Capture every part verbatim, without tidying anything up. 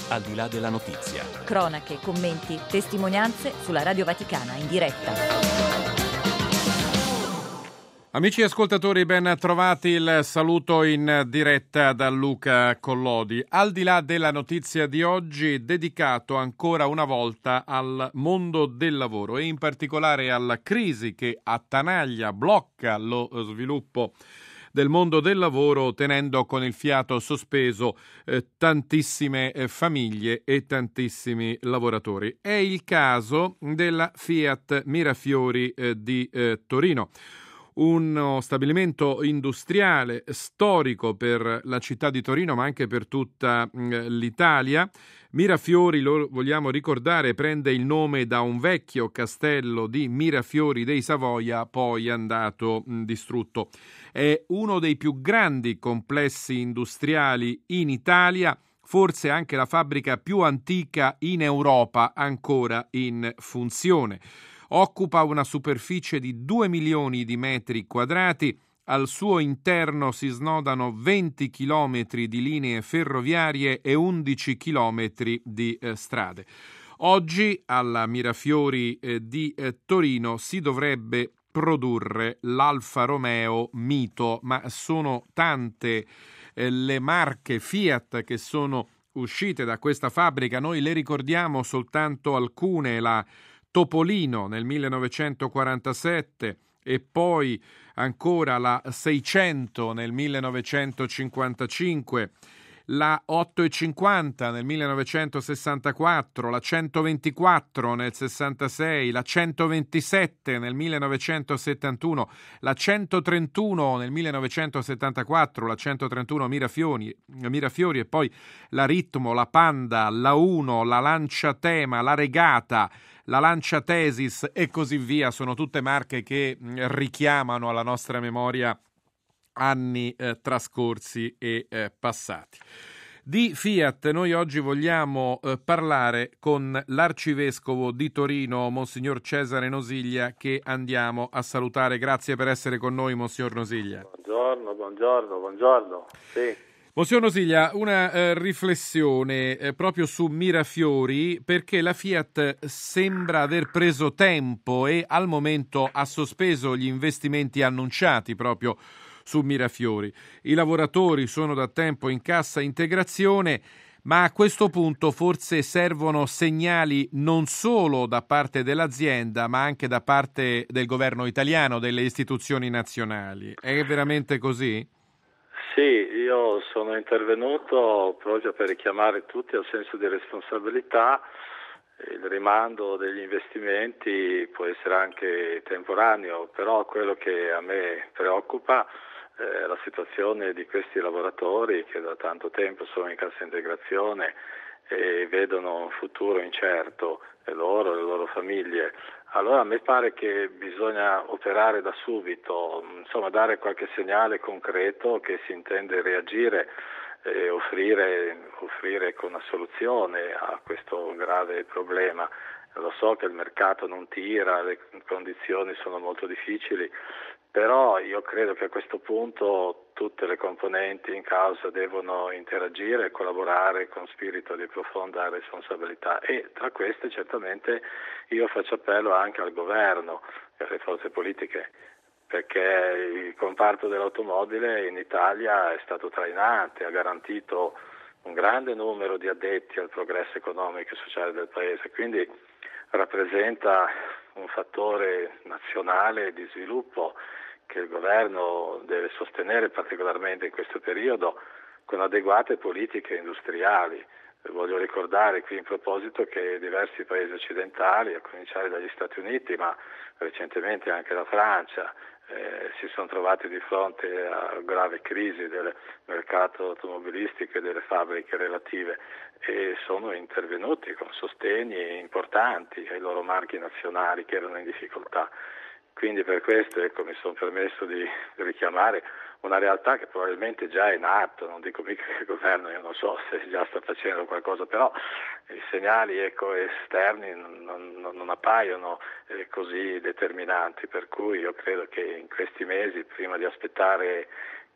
Al di là della notizia. Cronache, commenti, testimonianze sulla Radio Vaticana in diretta. Amici ascoltatori, ben trovati, il saluto in diretta da Luca Collodi. Al di là della notizia di oggi, dedicato ancora una volta al mondo del lavoro e in particolare alla crisi che attanaglia, blocca lo sviluppo del mondo del lavoro, tenendo con il fiato sospeso eh, tantissime eh, famiglie e tantissimi lavoratori. È il caso della Fiat Mirafiori eh, di eh, Torino. Uno stabilimento industriale storico per la città di Torino, ma anche per tutta mh, l'Italia. Mirafiori, lo vogliamo ricordare, prende il nome da un vecchio castello di Mirafiori dei Savoia, poi andato mh, distrutto. È uno dei più grandi complessi industriali in Italia, forse anche la fabbrica più antica in Europa ancora in funzione. Occupa una superficie di due milioni di metri quadrati, al suo interno si snodano venti chilometri di linee ferroviarie e undici chilometri di eh, strade. Oggi alla Mirafiori eh, di eh, Torino si dovrebbe produrre l'Alfa Romeo Mito, ma sono tante eh, le marche Fiat che sono uscite da questa fabbrica. Noi le ricordiamo soltanto alcune: la Topolino nel millenovecentoquarantasette e poi ancora la seicento nel millenovecentocinquantacinque, la ottocentocinquanta nel millenovecentosessantaquattro, la centoventiquattro nel sessantasei, la centoventisette nel millenovecentosettantuno, la centotrentuno nel millenovecentosettantaquattro, la centotrentuno Mirafiori, Mirafiori e poi la Ritmo, la Panda, la Uno, la Lanciatema, la Regata, la Lancia Tesis e così via. Sono tutte marche che richiamano alla nostra memoria anni eh, trascorsi e eh, passati. Di Fiat noi oggi vogliamo eh, parlare con l'arcivescovo di Torino, Monsignor Cesare Nosiglia, che andiamo a salutare. Grazie per essere con noi, Monsignor Nosiglia. Buongiorno, buongiorno, buongiorno. Sì. Monsignor Nosiglia, una eh, riflessione eh, proprio su Mirafiori, perché la Fiat sembra aver preso tempo e al momento ha sospeso gli investimenti annunciati proprio su Mirafiori. I lavoratori sono da tempo in cassa integrazione, ma a questo punto forse servono segnali non solo da parte dell'azienda, ma anche da parte del governo italiano, delle istituzioni nazionali. È veramente così? Sì, io sono intervenuto proprio per richiamare tutti al senso di responsabilità. Il rimando degli investimenti può essere anche temporaneo, però quello che a me preoccupa è la situazione di questi lavoratori che da tanto tempo sono in cassa integrazione e vedono un futuro incerto, e loro e le loro famiglie. Allora a me pare che bisogna operare da subito, insomma dare qualche segnale concreto che si intende reagire e offrire, offrire con una soluzione a questo grave problema. Lo so che il mercato non tira, le condizioni sono molto difficili, però io credo che a questo punto tutte le componenti in causa devono interagire e collaborare con spirito di profonda responsabilità, e tra queste certamente io faccio appello anche al governo e alle forze politiche, perché il comparto dell'automobile in Italia è stato trainante, ha garantito un grande numero di addetti al progresso economico e sociale del Paese, quindi rappresenta un fattore nazionale di sviluppo che il governo deve sostenere particolarmente in questo periodo con adeguate politiche industriali. Voglio ricordare qui in proposito che diversi paesi occidentali, a cominciare dagli Stati Uniti, ma recentemente anche la Francia, eh, si sono trovati di fronte a grave crisi del mercato automobilistico e delle fabbriche relative e sono intervenuti con sostegni importanti ai loro marchi nazionali che erano in difficoltà. Quindi per questo ecco, mi sono permesso di richiamare una realtà che probabilmente già è in atto, non dico mica che il governo, io non so se già sta facendo qualcosa, però i segnali ecco, esterni non, non, non appaiono eh, così determinanti, per cui io credo che in questi mesi, prima di aspettare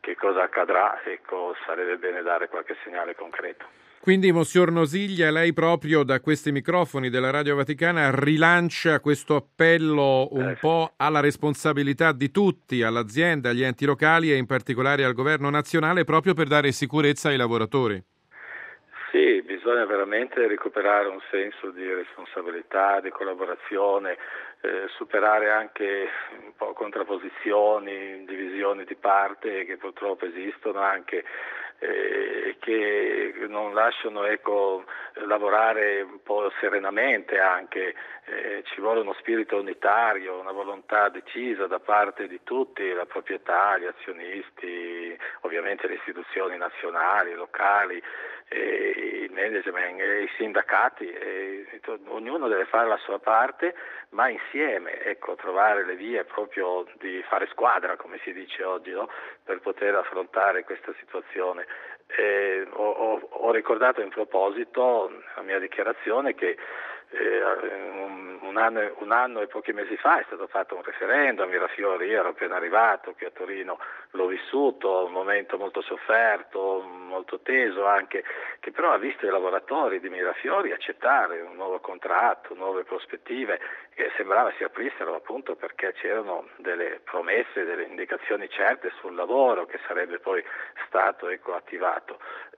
che cosa accadrà, ecco, sarebbe bene dare qualche segnale concreto. Quindi, Monsignor Nosiglia, lei proprio da questi microfoni della Radio Vaticana rilancia questo appello un Eh, po' alla responsabilità di tutti, all'azienda, agli enti locali e in particolare al governo nazionale, proprio per dare sicurezza ai lavoratori. Sì, bisogna veramente recuperare un senso di responsabilità, di collaborazione, eh, superare anche un po' contrapposizioni, divisioni di parte che purtroppo esistono anche, eh, che non lasciano, ecco, lavorare un po' serenamente anche. Eh, ci vuole uno spirito unitario, una volontà decisa da parte di tutti, la proprietà, gli azionisti, ovviamente le istituzioni nazionali, locali, eh, il management, eh, i sindacati, eh, ognuno deve fare la sua parte, ma insieme, ecco, trovare le vie proprio di fare squadra, come si dice oggi, no? Per poter affrontare questa situazione. Eh, ho, ho, ho ricordato in proposito la mia dichiarazione che Eh, un, un, anno, un anno e pochi mesi fa è stato fatto un referendum a Mirafiori, io ero appena arrivato qui a Torino, l'ho vissuto, un momento molto sofferto, molto teso anche, che però ha visto i lavoratori di Mirafiori accettare un nuovo contratto, nuove prospettive che sembrava si aprissero appunto perché c'erano delle promesse, delle indicazioni certe sul lavoro che sarebbe poi stato, ecco, attivato.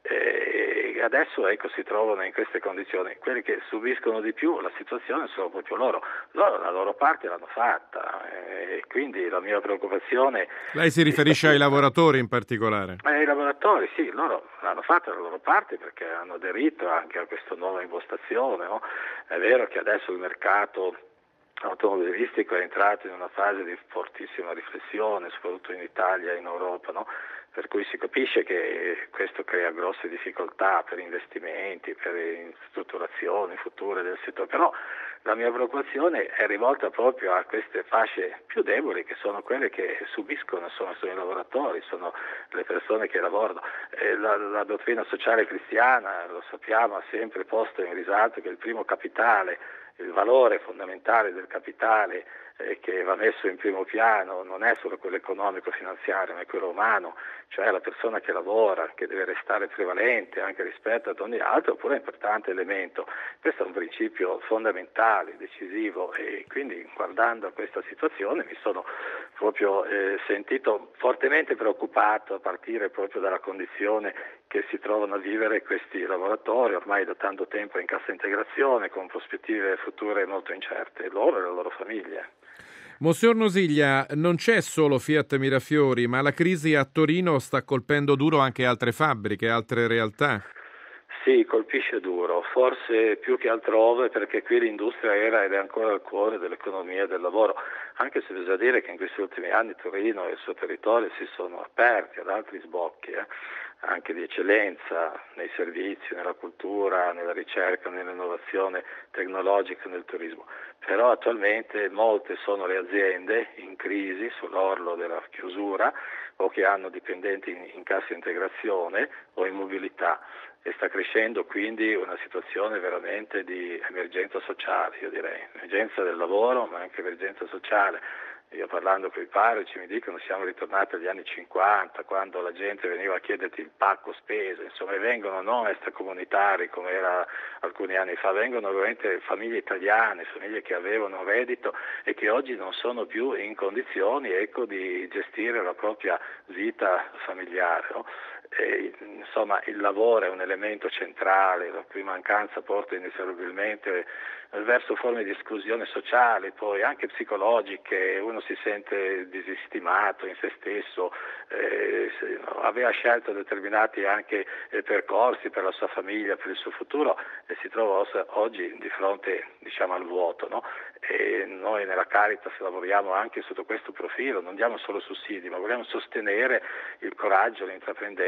E adesso, ecco, si trovano in queste condizioni. Quelli che subiscono di più la situazione sono proprio loro. Loro la loro parte l'hanno fatta e quindi la mia preoccupazione... Lei si riferisce ai lavoratori in particolare? Eh, I lavoratori, sì, loro hanno fatto la loro parte perché hanno aderito anche a questa nuova impostazione, no? È vero che adesso il mercato automobilistico è entrato in una fase di fortissima riflessione, soprattutto in Italia e in Europa, no? Per cui si capisce che questo crea grosse difficoltà per investimenti, per strutturazioni future del settore, però la mia preoccupazione è rivolta proprio a queste fasce più deboli, che sono quelle che subiscono, sono, sono i lavoratori, sono le persone che lavorano. Eh, la, la dottrina sociale cristiana, lo sappiamo, ha sempre posto in risalto che il primo capitale, il valore fondamentale del capitale eh, che va messo in primo piano non è solo quello economico-finanziario, ma è quello umano, cioè la persona che lavora, che deve restare prevalente anche rispetto ad ogni altro, oppure è un importante elemento. Questo è un principio fondamentale, decisivo, e quindi guardando a questa situazione mi sono proprio eh, sentito fortemente preoccupato a partire proprio dalla condizione che si trovano a vivere questi lavoratori ormai da tanto tempo in cassa integrazione con prospettive future molto incerte, loro e le loro famiglie. Monsignor Nosiglia, non c'è solo Fiat Mirafiori, ma la crisi a Torino sta colpendo duro anche altre fabbriche, altre realtà. Sì, colpisce duro, forse più che altrove, perché qui l'industria era ed è ancora al cuore dell'economia e del lavoro, anche se bisogna dire che in questi ultimi anni Torino e il suo territorio si sono aperti ad altri sbocchi, eh, anche di eccellenza nei servizi, nella cultura, nella ricerca, nell'innovazione tecnologica, nel turismo. Però attualmente molte sono le aziende in crisi, sull'orlo della chiusura, o che hanno dipendenti in, in cassa integrazione o in mobilità. E sta crescendo quindi una situazione veramente di emergenza sociale, io direi, emergenza del lavoro ma anche emergenza sociale. Io parlando con i parroci mi dicono siamo ritornati agli anni cinquanta, quando la gente veniva a chiederti il pacco spese, insomma, e vengono non extracomunitari come era alcuni anni fa, vengono veramente famiglie italiane, famiglie che avevano reddito e che oggi non sono più in condizioni, ecco, di gestire la propria vita familiare, no? E, insomma, il lavoro è un elemento centrale, la cui mancanza porta inesorabilmente verso forme di esclusione sociale, poi anche psicologiche, uno si sente disestimato in se stesso, eh, se, no, aveva scelto determinati anche eh, percorsi per la sua famiglia, per il suo futuro e si trova oggi di fronte, diciamo, al vuoto, no? E noi nella Caritas lavoriamo anche sotto questo profilo, non diamo solo sussidi, ma vogliamo sostenere il coraggio, l'intraprendenza,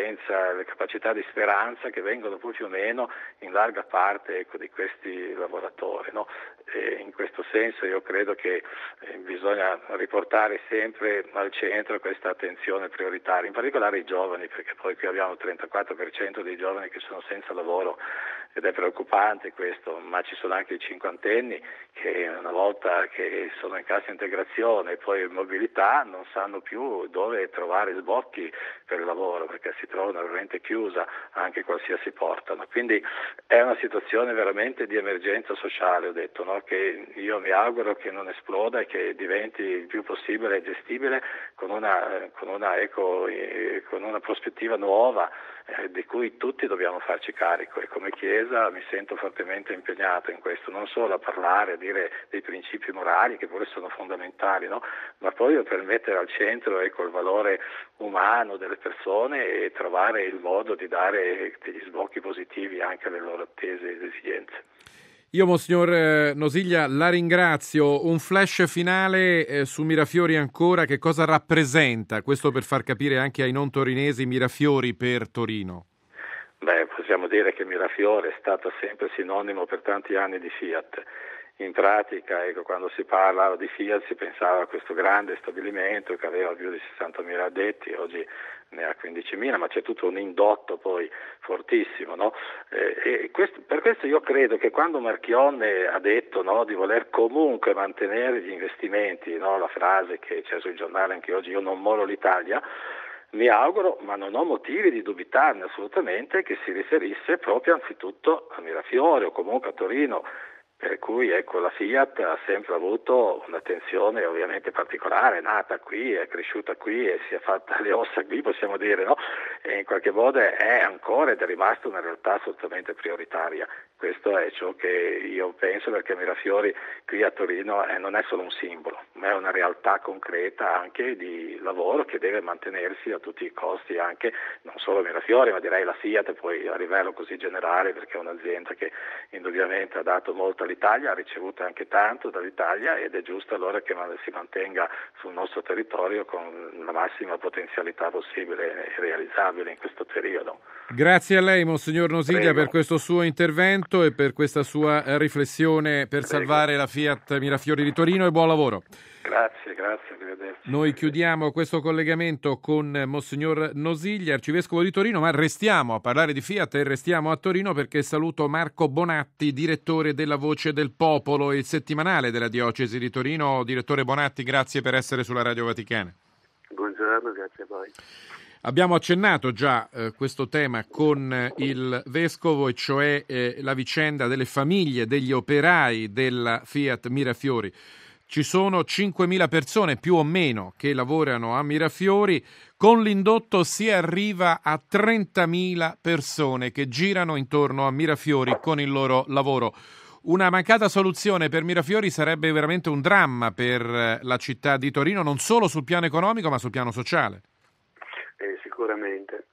potenza, le capacità di speranza che vengono più o meno in larga parte, ecco, di questi lavoratori, no? E in questo senso io credo che eh, bisogna riportare sempre al centro questa attenzione prioritaria, in particolare i giovani, perché poi qui abbiamo il trentaquattro per cento dei giovani che sono senza lavoro ed è preoccupante questo, ma ci sono anche i cinquantenni che una volta che sono in cassa integrazione e poi in mobilità non sanno più dove trovare sbocchi per il lavoro, perché si trovano veramente chiusa anche qualsiasi porta, no? Quindi è una situazione veramente di emergenza sociale, ho detto, no? Che io mi auguro che non esploda e che diventi il più possibile gestibile con una, con una, ecco, eh, con una prospettiva nuova eh, di cui tutti dobbiamo farci carico, e come Chiesa mi sento fortemente impegnato in questo, non solo a parlare, a dire dei principi morali che pure sono fondamentali, no? Ma poi per mettere al centro, ecco, il valore umano delle persone e trovare il modo di dare degli sbocchi positivi anche alle loro attese ed esigenze. Io, Monsignor Nosiglia, la ringrazio. Un flash finale eh, su Mirafiori ancora. Che cosa rappresenta? Questo per far capire anche ai non torinesi Mirafiori per Torino. Beh, possiamo dire che Mirafiori è stato sempre sinonimo per tanti anni di Fiat. In pratica, ecco, quando si parlava di Fiat si pensava a questo grande stabilimento che aveva più di sessantamila addetti, oggi ne ha quindicimila, ma c'è tutto un indotto poi fortissimo, no? Eh, e questo, per questo io credo che quando Marchionne ha detto, no, di voler comunque mantenere gli investimenti, no, la frase che c'è sui giornali anche oggi, io non mollo l'Italia, mi auguro, ma non ho motivi di dubitarne assolutamente, che si riferisse proprio anzitutto a Mirafiori o comunque a Torino, per cui ecco, la Fiat ha sempre avuto un'attenzione ovviamente particolare, è nata qui, è cresciuta qui e si è fatta le ossa qui, possiamo dire, no? E in qualche modo è ancora ed è rimasta una realtà assolutamente prioritaria. Questo è ciò che io penso, perché Mirafiori qui a Torino è, non è solo un simbolo, ma è una realtà concreta anche di lavoro che deve mantenersi a tutti i costi, anche non solo Mirafiori, ma direi la Fiat poi a livello così generale, perché è un'azienda che indubbiamente ha dato molto all'Italia, ha ricevuto anche tanto dall'Italia ed è giusto allora che si mantenga sul nostro territorio con la massima potenzialità possibile e realizzabile in questo periodo. Grazie a lei, Monsignor Nosiglia, Prego. per questo suo intervento e per questa sua riflessione per Prego. salvare la Fiat Mirafiori di Torino, e buon lavoro. Grazie, grazie, arrivederci. Noi chiudiamo questo collegamento con Monsignor Nosiglia, arcivescovo di Torino, ma restiamo a parlare di Fiat e restiamo a Torino perché saluto Marco Bonatti, direttore della Voce del Popolo, il settimanale della diocesi di Torino. Direttore Bonatti, grazie per essere sulla Radio Vaticana. Buongiorno, grazie a voi. Abbiamo accennato già eh, questo tema con il Vescovo, e cioè eh, la vicenda delle famiglie degli operai della Fiat Mirafiori. Ci sono cinquemila persone più o meno che lavorano a Mirafiori, con l'indotto si arriva a trentamila persone che girano intorno a Mirafiori con il loro lavoro. Una mancata soluzione per Mirafiori sarebbe veramente un dramma per la città di Torino, non solo sul piano economico ma sul piano sociale. Eh, sicuramente.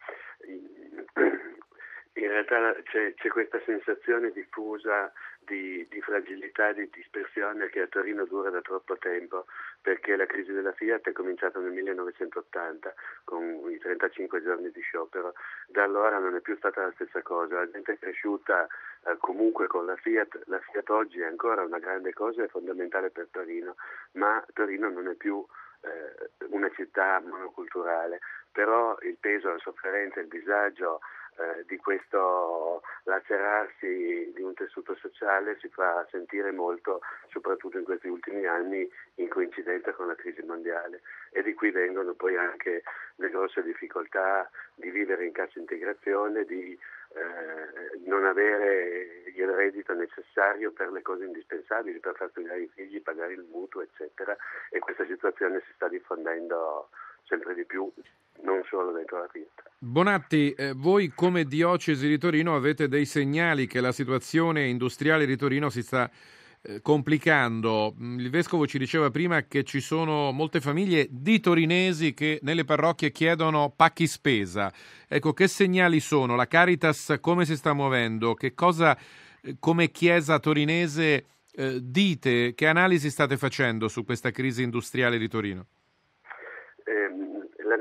In realtà c'è, c'è questa sensazione diffusa di, di fragilità, di dispersione che a Torino dura da troppo tempo, perché la crisi della Fiat è cominciata nel millenovecentottanta con i trentacinque giorni di sciopero. Da allora non è più stata la stessa cosa, la gente è cresciuta eh, comunque con la Fiat. La Fiat oggi è ancora una grande cosa, è fondamentale per Torino, ma Torino non è più eh, una città monoculturale, però il peso, la sofferenza, il disagio Eh, di questo lacerarsi di un tessuto sociale si fa sentire molto, soprattutto in questi ultimi anni, in coincidenza con la crisi mondiale, e di cui vengono poi anche le grosse difficoltà di vivere in cassa integrazione, di eh, non avere il reddito necessario per le cose indispensabili, per far studiare i figli, pagare il mutuo, eccetera, e questa situazione si sta diffondendo sempre di più, non solo dentro la Fiat. Bonatti, eh, voi come diocesi di Torino avete dei segnali che la situazione industriale di Torino si sta eh, complicando. Il Vescovo ci diceva prima che ci sono molte famiglie di torinesi che nelle parrocchie chiedono pacchi spesa. Ecco, che segnali sono? La Caritas come si sta muovendo? Che cosa eh, come Chiesa torinese eh, dite? Che analisi state facendo su questa crisi industriale di Torino? La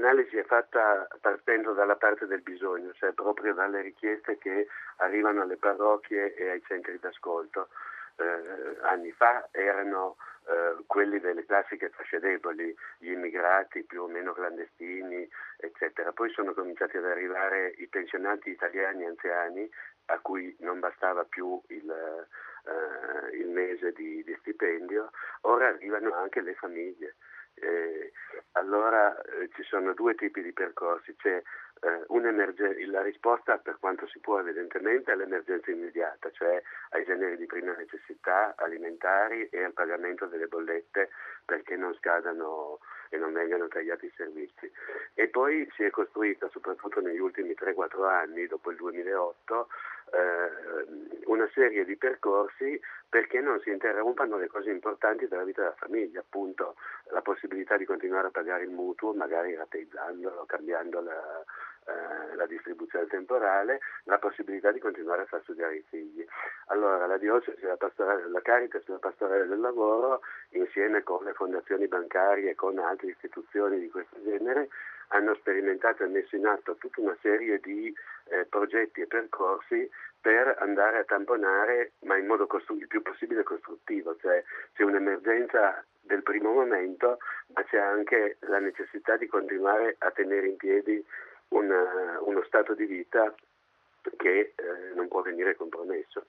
l'analisi è fatta partendo dalla parte del bisogno, cioè proprio dalle richieste che arrivano alle parrocchie e ai centri d'ascolto. Eh, anni fa erano eh, quelli delle classiche fasce deboli, gli immigrati più o meno clandestini, eccetera. Poi sono cominciati ad arrivare i pensionati italiani anziani a cui non bastava più il, eh, il mese di, di stipendio. Ora arrivano anche le famiglie. Eh, allora eh, ci sono due tipi di percorsi. C'è eh, la risposta, per quanto si può evidentemente, all'emergenza immediata, cioè ai generi di prima necessità alimentari e al pagamento delle bollette perché non scadano e non vengano tagliati i servizi. E poi si è costruita, soprattutto negli ultimi tre quattro anni, dopo il duemilaotto, eh, una serie di percorsi perché non si interrompano le cose importanti della vita della famiglia, appunto la possibilità di continuare a pagare il mutuo, magari rateizzandolo, cambiando la, eh, la distribuzione temporale, la possibilità di continuare a far studiare i figli. Allora la diocesi, la pastorale della Caritas e la pastorale del lavoro, insieme con le fondazioni bancarie e con altre istituzioni di questo genere, hanno sperimentato e messo in atto tutta una serie di eh, progetti e percorsi per andare a tamponare, ma in modo costru- il più possibile costruttivo, cioè c'è un'emergenza del primo momento, ma c'è anche la necessità di continuare a tenere in piedi una, uno stato di vita che eh, non può venire compromesso.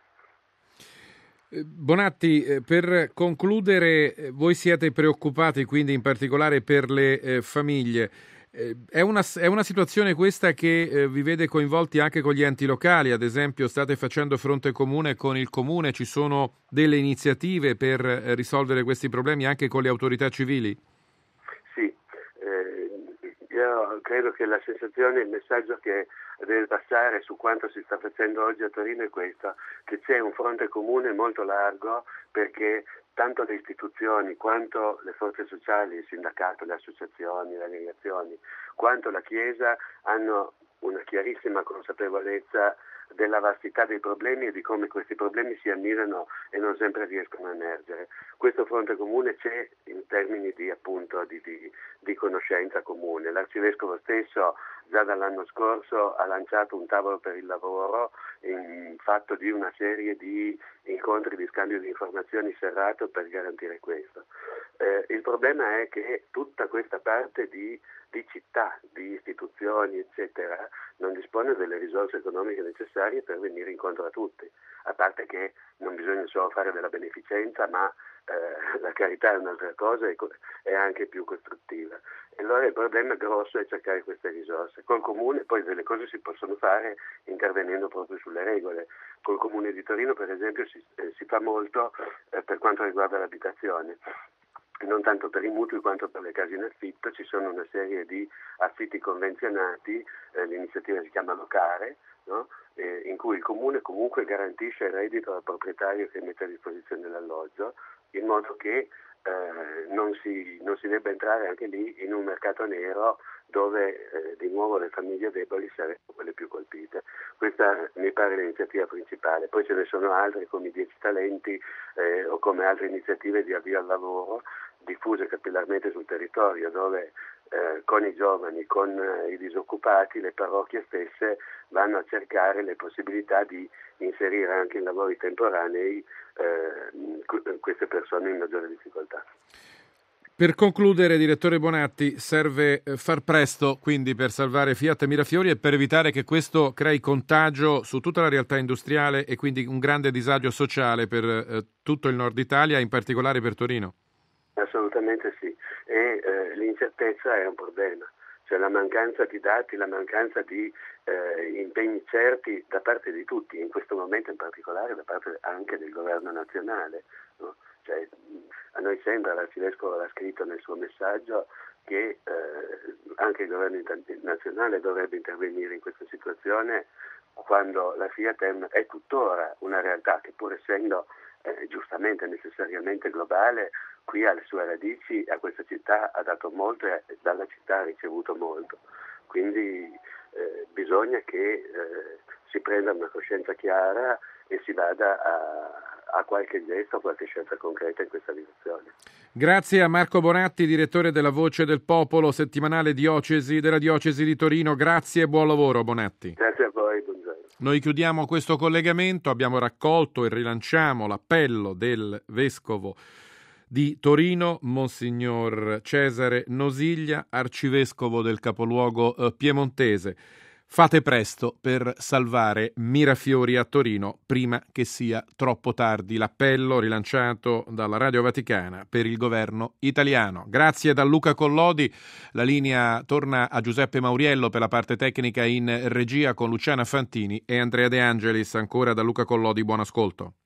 Bonatti, per concludere, voi siete preoccupati quindi in particolare per le eh, famiglie. Eh, è, una, è una situazione questa che eh, vi vede coinvolti anche con gli enti locali, ad esempio state facendo fronte comune con il comune, ci sono delle iniziative per eh, risolvere questi problemi anche con le autorità civili? Sì, eh, io credo che la sensazione, il messaggio che deve passare su quanto si sta facendo oggi a Torino è questo, che c'è un fronte comune molto largo perché tanto le istituzioni quanto le forze sociali, il sindacato, le associazioni, le aggregazioni, quanto la Chiesa hanno una chiarissima consapevolezza della vastità dei problemi e di come questi problemi si ammirano e non sempre riescono a emergere. Questo fronte comune c'è in termini di, appunto, di, di, di conoscenza comune. L'arcivescovo stesso già dall'anno scorso ha lanciato un tavolo per il lavoro in fatto di una serie di incontri di scambio di informazioni serrato per garantire questo. Eh, il problema è che tutta questa parte di, di città, di istituzioni, eccetera, non dispone delle risorse economiche necessarie per venire incontro a tutti, a parte che non bisogna solo fare della beneficenza, ma eh, la carità è un'altra cosa e è anche più costruttiva. E allora il problema grosso è cercare queste risorse. Col Comune poi delle cose si possono fare intervenendo proprio sulle regole. Col Comune di Torino, per esempio, si, eh, si fa molto eh, per quanto riguarda l'abitazione. Non tanto per i mutui quanto per le case in affitto, ci sono una serie di affitti convenzionati, eh, l'iniziativa si chiama Locare, no? eh, in cui il comune comunque garantisce il reddito al proprietario che mette a disposizione l'alloggio, in modo che eh, non, si, non si debba entrare anche lì in un mercato nero dove eh, di nuovo le famiglie deboli sarebbero quelle più colpite. Questa mi pare l'iniziativa principale, poi ce ne sono altre come i dieci talenti eh, o come altre iniziative di avvio al lavoro diffuse capillarmente sul territorio dove eh, con i giovani, con eh, i disoccupati, le parrocchie stesse vanno a cercare le possibilità di inserire anche in lavori temporanei eh, queste persone in maggiore difficoltà. Per concludere, direttore Bonatti, serve far presto quindi per salvare Fiat e Mirafiori e per evitare che questo crei contagio su tutta la realtà industriale e quindi un grande disagio sociale per eh, tutto il nord Italia, in particolare per Torino. Assolutamente sì, e eh, l'incertezza è un problema, cioè la mancanza di dati, la mancanza di eh, impegni certi da parte di tutti, in questo momento in particolare da parte anche del governo nazionale, no? Cioè, a noi sembra, l'arcivescovo l'ha scritto nel suo messaggio, che eh, anche il governo nazionale dovrebbe intervenire in questa situazione quando la Fiat è, è tuttora una realtà che pur essendo eh, giustamente necessariamente globale, qui alle sue radici a questa città ha dato molto e dalla città ha ricevuto molto. Quindi eh, bisogna che eh, si prenda una coscienza chiara e si vada a a qualche gesto, a qualche scelta concreta in questa direzione. Grazie a Marco Bonatti, direttore della Voce del Popolo, settimanale diocesi della Diocesi di Torino. Grazie e buon lavoro, Bonatti. Grazie a voi, buongiorno. Noi chiudiamo questo collegamento, abbiamo raccolto e rilanciamo l'appello del Vescovo di Torino, Monsignor Cesare Nosiglia, arcivescovo del capoluogo eh, piemontese. Fate presto per salvare Mirafiori a Torino prima che sia troppo tardi. L'appello rilanciato dalla Radio Vaticana per il governo italiano. Grazie da Luca Collodi. La linea torna a Giuseppe Mauriello per la parte tecnica in regia con Luciana Fantini e Andrea De Angelis. Ancora da Luca Collodi, buon ascolto.